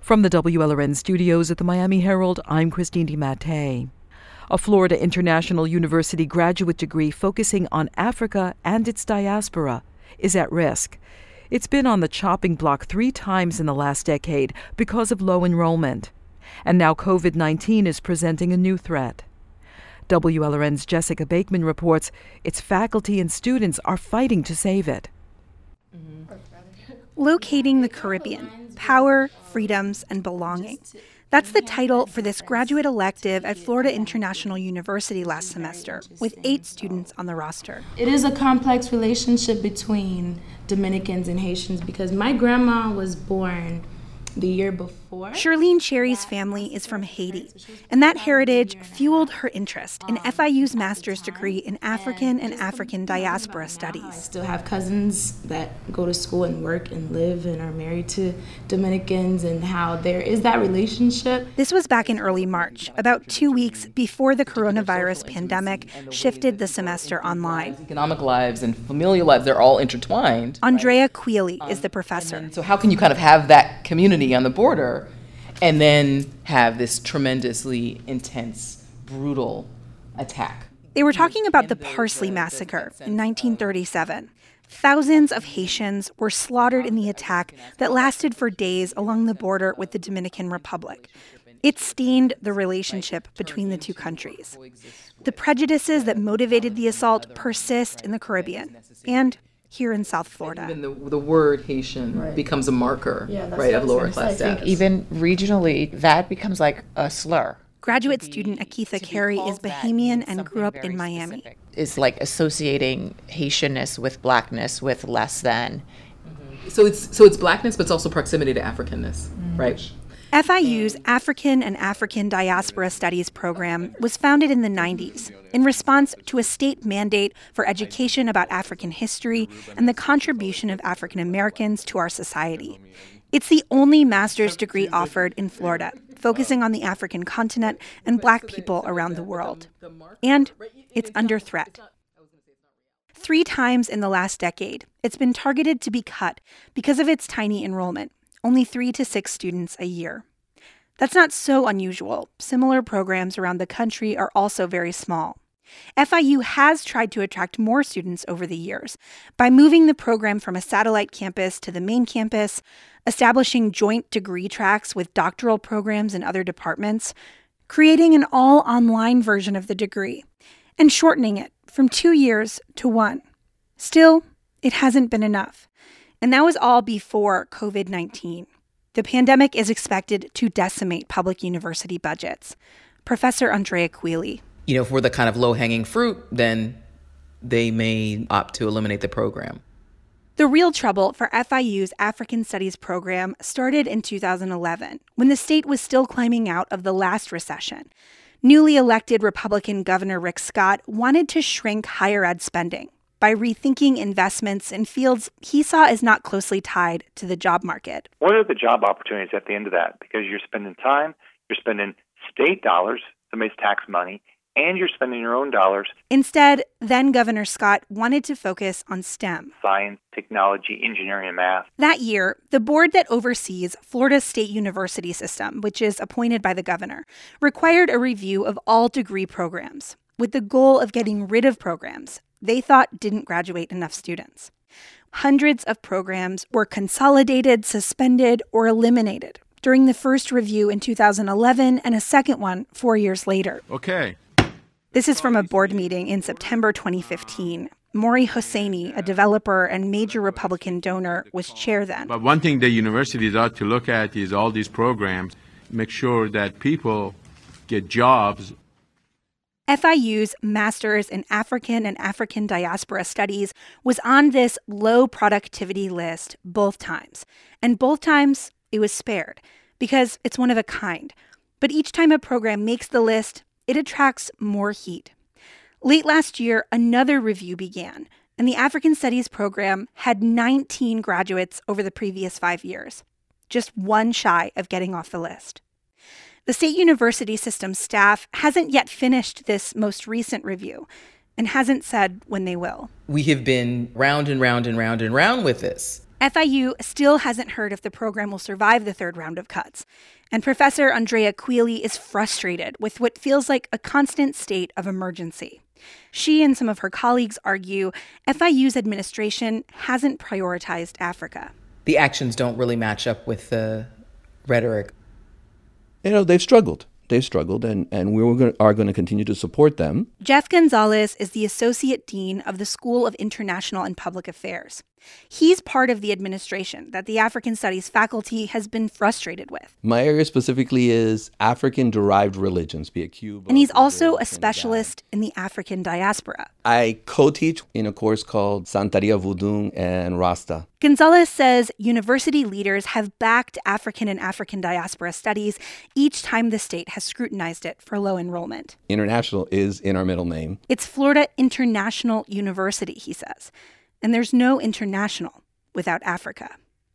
From the WLRN studios at the Miami Herald, I'm Christine DiMattei. A Florida International University graduate degree focusing on Africa and its diaspora is at risk. It's been on the chopping block 3 times in the last decade because of low enrollment. And now COVID-19 is presenting a new threat. WLRN's Jessica Bakeman reports its faculty and students are fighting to save it. Locating the Caribbean: Power, Freedoms, and Belonging. That's the title for this graduate elective at Florida International University last semester, with 8 students on the roster. It is a complex relationship between Dominicans and Haitians because my grandma was born the year before. Charlene Cherry's family is from Haiti, and that heritage fueled her interest in FIU's master's degree in African and African diaspora studies. I still have cousins that go to school and work and live and are married to Dominicans, and how there is that relationship. This was back in early March, about 2 weeks before the coronavirus pandemic shifted the semester online. Economic lives and familial lives, they're all intertwined. Andrea Quealy is the professor. So how can you kind of have that community on the border and then have this tremendously intense, brutal attack? They were talking about the Parsley Massacre in 1937. Thousands of Haitians were slaughtered in the attack that lasted for days along the border with the Dominican Republic. It stained the relationship between the two countries. The prejudices that motivated the assault persist in the Caribbean and here in South Florida. Even the word Haitian becomes a marker, of lower class status. I think even regionally, that becomes like a slur. Graduate student Akitha Carey is Bahamian and grew up in Miami. It's like associating Haitianness with blackness with less than. So it's blackness, but it's also proximity to Africanness, right? FIU's African and African Diaspora Studies program was founded in the 90s in response to a state mandate for education about African history and the contribution of African Americans to our society. It's the only master's degree offered in Florida, focusing on the African continent and Black people around the world. And it's under threat. 3 times in the last decade, it's been targeted to be cut because of its tiny enrollment. Only 3 to 6 students a year. That's not so unusual. Similar programs around the country are also very small. FIU has tried to attract more students over the years by moving the program from a satellite campus to the main campus, establishing joint degree tracks with doctoral programs in other departments, creating an all-online version of the degree, and shortening it from 2 years to 1. Still, it hasn't been enough. And that was all before COVID-19. The pandemic is expected to decimate public university budgets. Professor Andrea Quealy. If we're the kind of low-hanging fruit, then they may opt to eliminate the program. The real trouble for FIU's African Studies program started in 2011, when the state was still climbing out of the last recession. Newly elected Republican Governor Rick Scott wanted to shrink higher ed spending by rethinking investments in fields he saw as not closely tied to the job market. What are the job opportunities at the end of that? Because you're spending time, you're spending state dollars, somebody's tax money, and you're spending your own dollars. Instead, then Governor Scott wanted to focus on STEM. Science, technology, engineering, and math. That year, the board that oversees Florida State University System, which is appointed by the governor, required a review of all degree programs with the goal of getting rid of programs they thought didn't graduate enough students. Hundreds of programs were consolidated, suspended, or eliminated during the first review in 2011 and a second one 4 years later. Okay. This is from a board meeting in September 2015. Maury Hosseini, a developer and major Republican donor, was chair then. But one thing the universities ought to look at is all these programs, make sure that people get jobs. FIU's Master's in African and African Diaspora Studies was on this low productivity list both times. And both times it was spared because it's one of a kind. But each time a program makes the list, it attracts more heat. Late last year, another review began, and the African Studies program had 19 graduates over the previous 5 years, just one shy of getting off the list. The State University System staff hasn't yet finished this most recent review and hasn't said when they will. We have been round and round and round and round with this. FIU still hasn't heard if the program will survive the third round of cuts, and Professor Andrea Quealy is frustrated with what feels like a constant state of emergency. She and some of her colleagues argue FIU's administration hasn't prioritized Africa. The actions don't really match up with the rhetoric. They've struggled. And we are going to continue to support them. Jeff Gonzalez is the Associate Dean of the School of International and Public Affairs. He's part of the administration that the African Studies faculty has been frustrated with. My area specifically is African-derived religions, be it Cuba. And he's also a specialist in the African diaspora. I co-teach in a course called Santeria Voodoo and Rasta. Gonzalez says university leaders have backed African and African diaspora studies each time the state has scrutinized it for low enrollment. International is in our middle name. It's Florida International University, he says. And there's no international without Africa.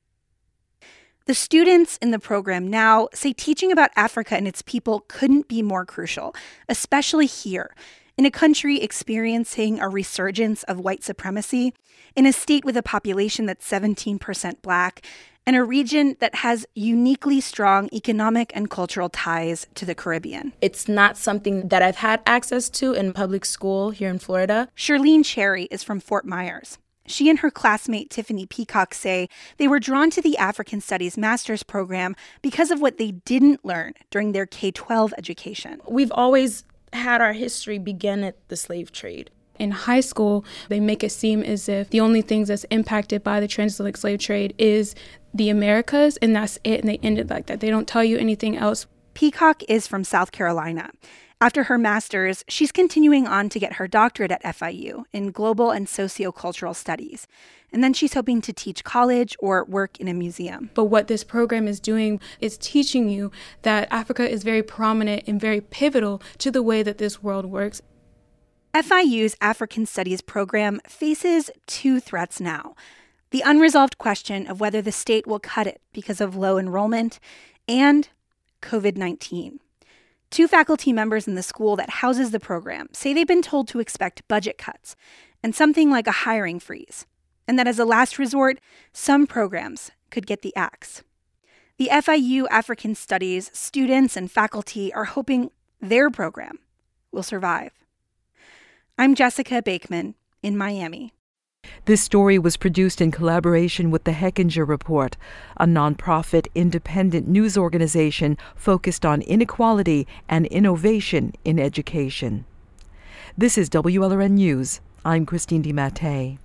The students in the program now say teaching about Africa and its people couldn't be more crucial, especially here, in a country experiencing a resurgence of white supremacy, in a state with a population that's 17% Black, and a region that has uniquely strong economic and cultural ties to the Caribbean. It's not something that I've had access to in public school here in Florida. Shirlene Cherry is from Fort Myers. She and her classmate Tiffany Peacock say they were drawn to the African Studies Master's program because of what they didn't learn during their K-12 education. We've always had our history begin at the slave trade. In high school, they make it seem as if the only things that's impacted by the transatlantic slave trade is the Americas, and that's it, and they end it like that. They don't tell you anything else. Peacock is from South Carolina. After her master's, she's continuing on to get her doctorate at FIU in global and sociocultural studies. And then she's hoping to teach college or work in a museum. But what this program is doing is teaching you that Africa is very prominent and very pivotal to the way that this world works. FIU's African Studies program faces two threats now: the unresolved question of whether the state will cut it because of low enrollment, and COVID-19. Two faculty members in the school that houses the program say they've been told to expect budget cuts and something like a hiring freeze, and that as a last resort, some programs could get the axe. The FIU African Studies students and faculty are hoping their program will survive. I'm Jessica Bakeman in Miami. This story was produced in collaboration with the Hechinger Report, a nonprofit independent news organization focused on inequality and innovation in education. This is WLRN News. I'm Christine DiMattei.